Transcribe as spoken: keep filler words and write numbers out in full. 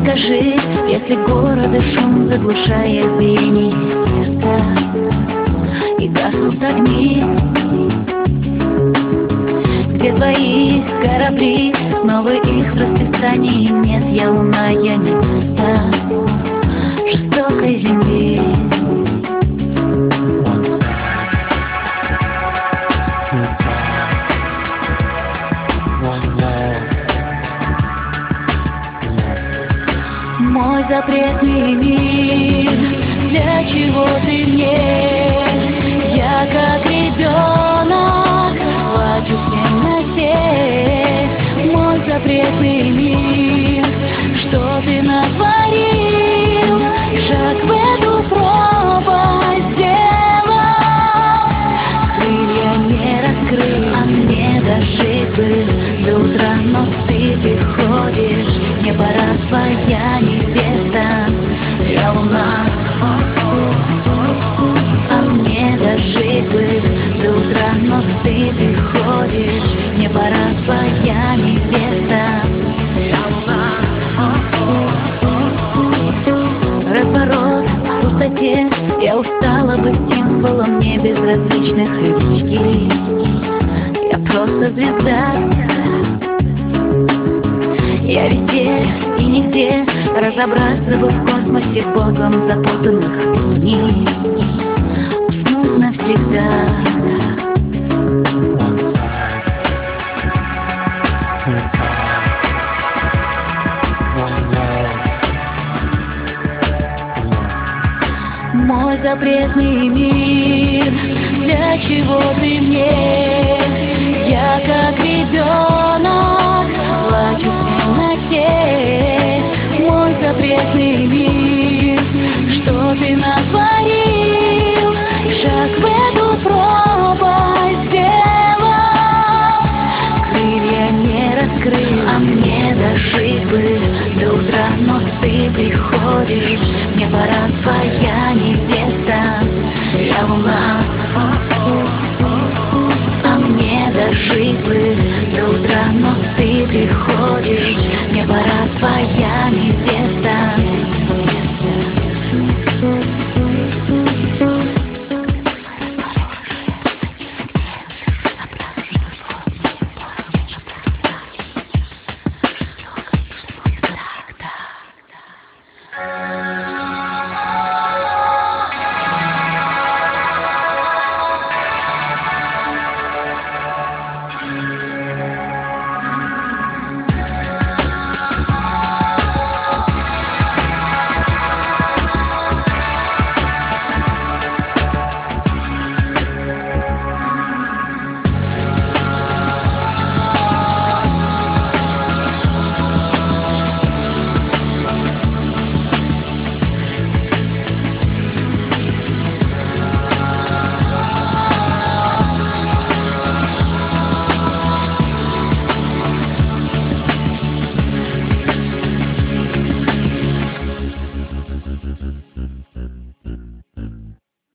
скажи, если города шум заглушает биение сердца и гаснут огни, где твои корабли, снова их в расписании нет. Я луна, я невеста жестокой земли. Мой запретный мир, для чего ты мне? Я как ребенок плачу в темноте. Мой запретный мир, что ты натворил? Шаг в эту пропасть сделал, крылья не раскрыл, а мне дожить бы до утра, но ты приходишь. Мне пора, твоя невеста, я луна, а мне дожить бы до утра, но ты приходишь. Мне пора, твоя невеста, я луна. Разворот в пустоте, я устала быть символом мне безразличных людей. Я просто звезда, я везде и нигде, разобраться бы в космосе богом запутанных дней, уснуть навсегда. Мой запретный мир, для чего ты мне? Я как ребенок плачу в темноте. Мой запретный мир, что ты натворил? Шаг в эту пропасть сделал, крылья не раскрыл, а мне дожить бы до утра, но ты приходишь. Мне пора, твоя невеста, я луна, а мне дожить бы до утра, но ты приходишь. Мне пора, твоя